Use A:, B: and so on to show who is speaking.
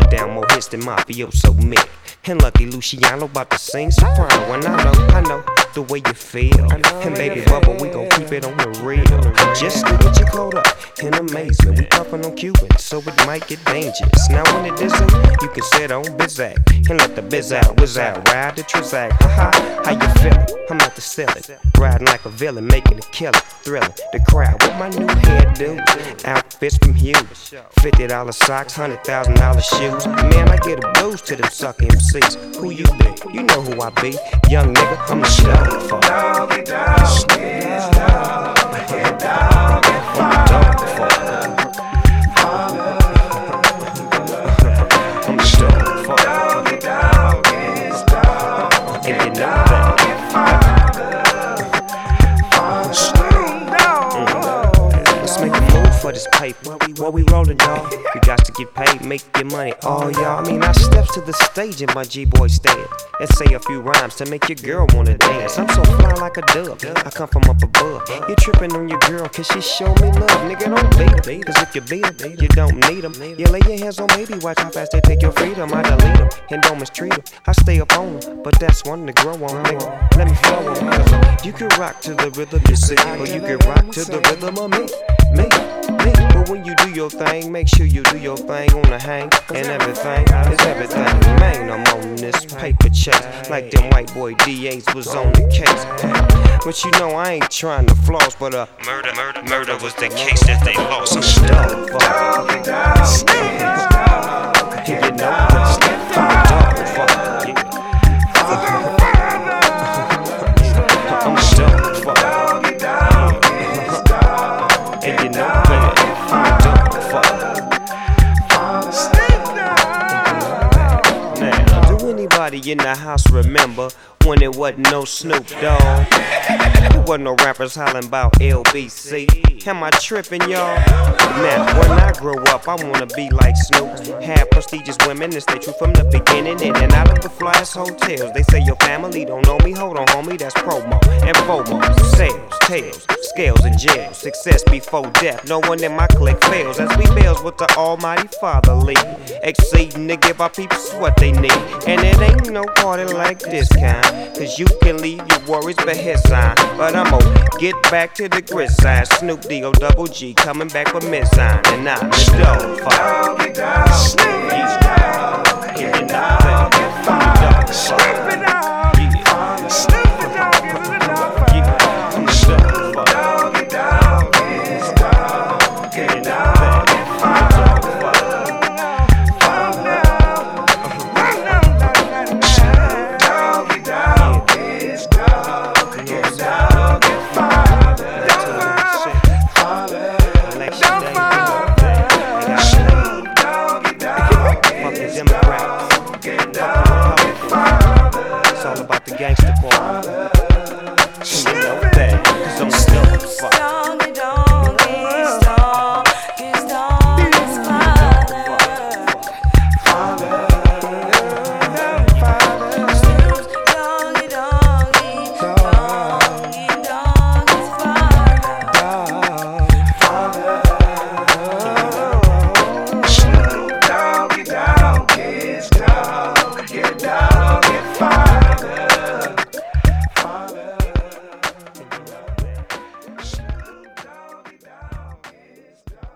A: put down more hits than Mafioso Mick. And Lucky Luciano about to sing soprano. And I know the way you feel. And baby Bubba, we gon' keep it on the real. Just to get you caught up and amazing. We puffin' on Cuban, so it might get dangerous. Now when it isn't, you can sit on Bizak and let the biz out, whiz out, ride the Trizac. Haha, how you feelin'? I'm at the ceiling, riding like a villain, making it killin', thrilling the crowd with my new hairdo. Outfits from Hughes, $50 socks, $100,000 shoes. Man, I get a blues to them sucker MCs. Who you be? You know who I be. Young nigga, I'm the show.
B: Doggy, doggy, doggy, doggy,
A: for this paper, while we rollin', y'all, we got to get paid, make your money, all y'all. I mean, I steps to the stage in my G-boy stand and say a few rhymes to make your girl wanna dance. I'm so fly like a dove, I come from up above. You trippin' on your girl cause she show me love. Nigga, don't beat her, cause if you beat her, you don't need them. You lay your hands on baby, watch how fast they take your freedom. I delete them and don't mistreat them. I stay up on them, but that's one to grow on, nigga. Let me flow on, cause you can rock to the rhythm you see, or you can rock to the rhythm of me. But when you do your thing, make sure you do your thing on the hang. And everything is everything. Man, I'm on this paper chase like them white boy DAs was on the case. But you know I ain't trying to floss, but murder was the case that they lost. I'm stuck, fuck. You know that I'm stuck, fuck. And you know in the house remember when it wasn't no Snoop Dogg? There wasn't no rappers hollering about LBC. Am I tripping, y'all? Now, when I grow up, I wanna be like Snoop. Have prestigious women and stay true from the beginning. In and out of the flyest hotels. They say your family don't know me. Hold on, homie, that's promo. And FOMO, sales, tails, scales and jails. Success before death. No one in my clique fails. As we bails with the Almighty Father lead. Exceeding to give our peeps what they need. And it ain't no party like this kind. Cause you can leave your worries behind. But I'ma get back to the gridiron. Snoop D-O double G coming back with Mizzine. And I'm the dog.